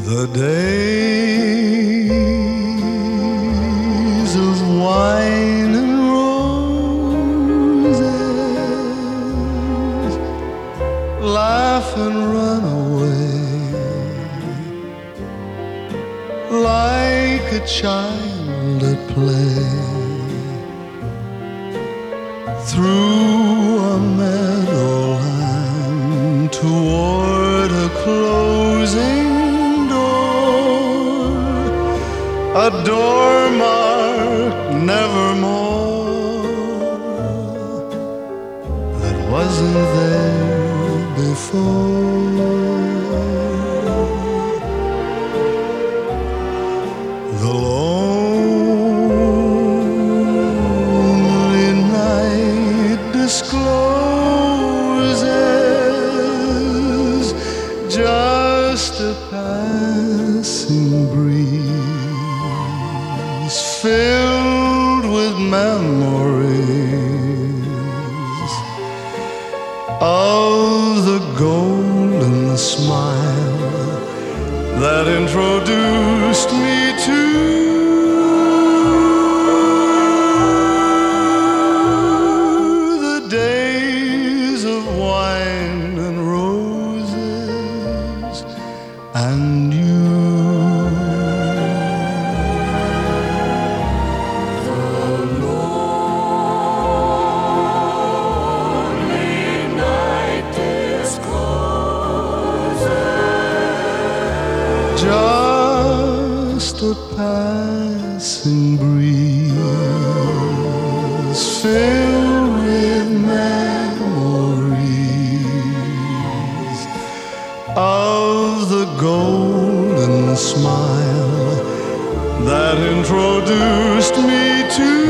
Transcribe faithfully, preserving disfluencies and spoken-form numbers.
The days of wine and roses, laugh and run away like a child at play through a meadowland toward a closing door, a door marked nevermore that wasn't there before. The lonely night discloses just a passing breeze filled with memories of the golden smile that introduced me to the days of wine and roses and you. Just a passing breeze filled with memories of the golden smile that introduced me to